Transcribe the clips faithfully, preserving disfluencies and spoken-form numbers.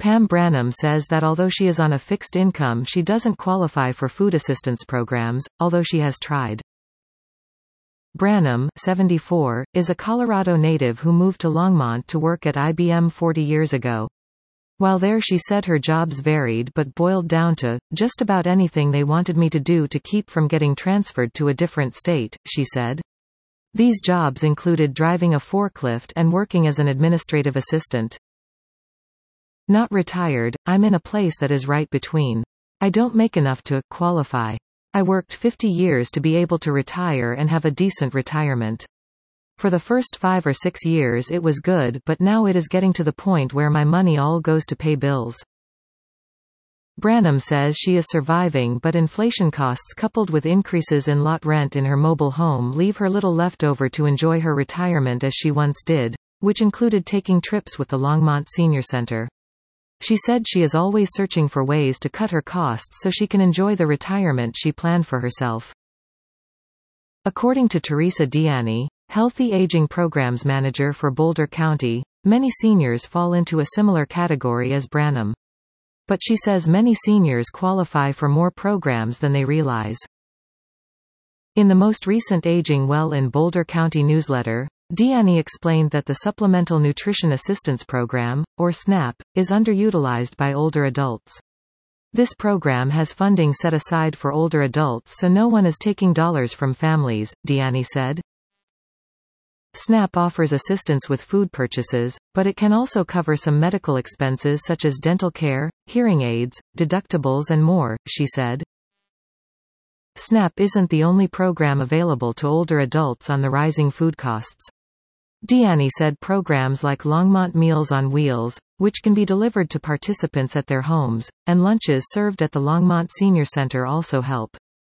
Pam Branham says that although she is on a fixed income, she doesn't qualify for food assistance programs, although she has tried. Branham, seventy-four, is a Colorado native who moved to Longmont to work at I B M forty years ago. While there, she said her jobs varied but boiled down to, just about anything they wanted me to do to keep from getting transferred to a different state, she said. These jobs included driving a forklift and working as an administrative assistant. Not retired, I'm in a place that is right between. I don't make enough to qualify. I worked fifty years to be able to retire and have a decent retirement. For the first five or six years it was good, but now it is getting to the point where my money all goes to pay bills. Branham says she is surviving, but inflation costs coupled with increases in lot rent in her mobile home leave her little left over to enjoy her retirement as she once did, which included taking trips with the Longmont Senior Center. She said she is always searching for ways to cut her costs so she can enjoy the retirement she planned for herself. According to Teresa Diani, Healthy Aging Programs Manager for Boulder County, many seniors fall into a similar category as Branham. But she says many seniors qualify for more programs than they realize. In the most recent Aging Well in Boulder County newsletter, Diani explained that the Supplemental Nutrition Assistance Program, or SNAP, is underutilized by older adults. This program has funding set aside for older adults, so no one is taking dollars from families, Diani said. SNAP offers assistance with food purchases, but it can also cover some medical expenses such as dental care, hearing aids, deductibles and more, she said. SNAP isn't the only program available to older adults on the rising food costs. Diani said programs like Longmont Meals on Wheels, which can be delivered to participants at their homes, and lunches served at the Longmont Senior Center also help.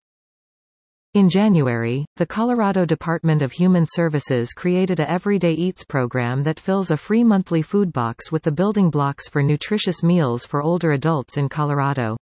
In January, the Colorado Department of Human Services created a Everyday Eats program that fills a free monthly food box with the building blocks for nutritious meals for older adults in Colorado.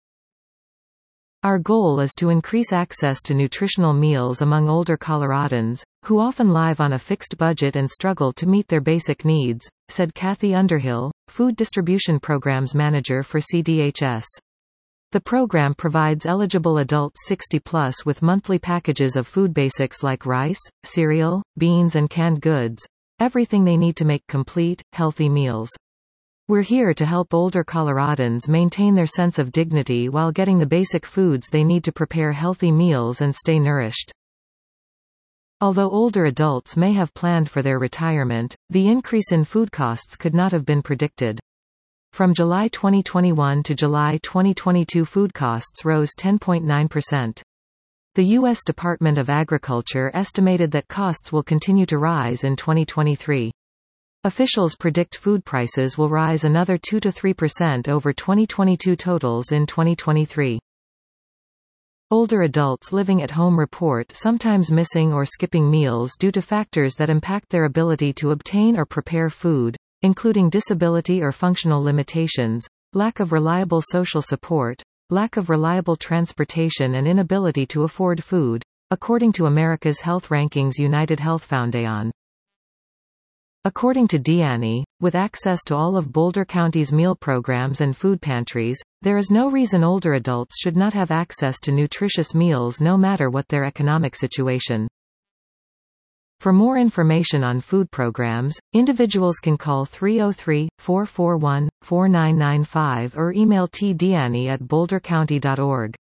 Our goal is to increase access to nutritional meals among older Coloradans, who often live on a fixed budget and struggle to meet their basic needs, said Kathy Underhill, Food Distribution Programs Manager for C D H S. The program provides eligible adults sixty plus with monthly packages of food basics like rice, cereal, beans and canned goods, everything they need to make complete, healthy meals. We're here to help older Coloradans maintain their sense of dignity while getting the basic foods they need to prepare healthy meals and stay nourished. Although older adults may have planned for their retirement, the increase in food costs could not have been predicted. From July twenty twenty-one to July twenty twenty-two, food costs rose ten point nine percent. The U S Department of Agriculture estimated that costs will continue to rise in twenty twenty-three. Officials predict food prices will rise another two to three percent over twenty twenty-two totals in twenty twenty-three. Older adults living at home report sometimes missing or skipping meals due to factors that impact their ability to obtain or prepare food, including disability or functional limitations, lack of reliable social support, lack of reliable transportation and inability to afford food, according to America's Health Rankings United Health Foundation. According to Diani, with access to all of Boulder County's meal programs and food pantries, there is no reason older adults should not have access to nutritious meals no matter what their economic situation. For more information on food programs, individuals can call three oh three, four four one, four nine nine five or email t diani at boulder county dot org.